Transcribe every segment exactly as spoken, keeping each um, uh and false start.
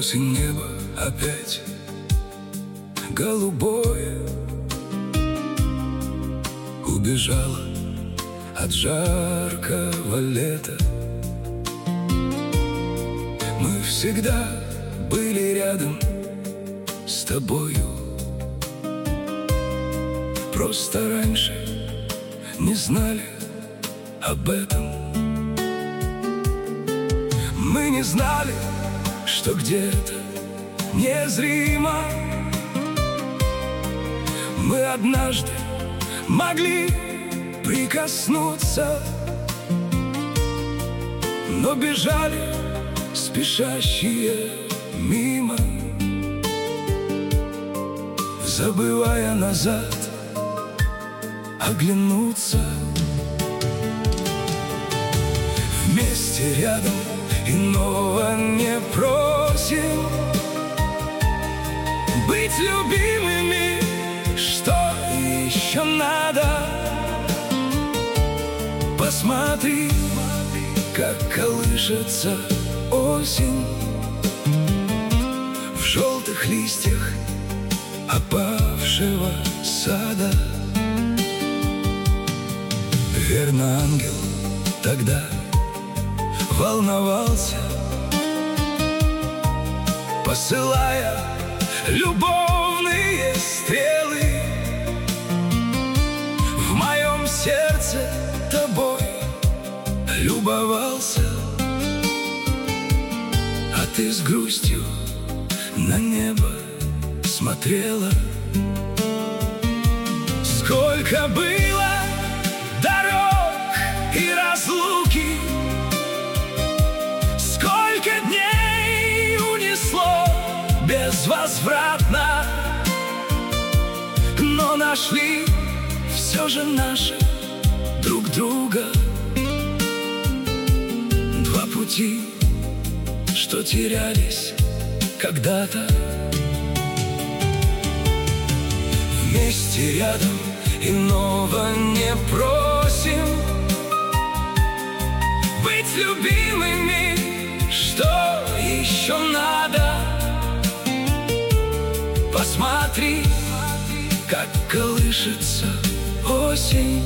Осень, небо опять голубое, убежала от жаркого лета. Мы всегда были рядом с тобою, просто раньше не знали об этом. Мы не знали, что где-то незримо мы однажды могли прикоснуться, но бежали спешащие мимо, забывая назад оглянуться. Вместе рядом иного не просим, быть любимыми, что еще надо? Посмотри, как колышется осень в желтых листьях опавшего сада. Верно, ангел тогда волновался, посылая любовные стрелы. В моем сердце тобой любовался, а ты с грустью на небо смотрела. Сколько было дорог и разлуки, сколько дней унесло безвозвратно, но нашли все же наши друг друга. Два пути, что терялись когда-то. Вместе рядом иного не просим, быть любимыми, что еще надо? Посмотри, как колышется осень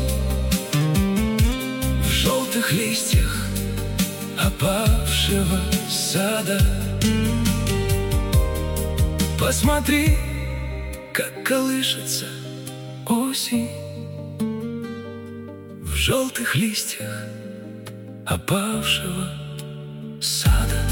в желтых листьях опавшего сада. Посмотри, как колышется осень в желтых листьях опавшего сада.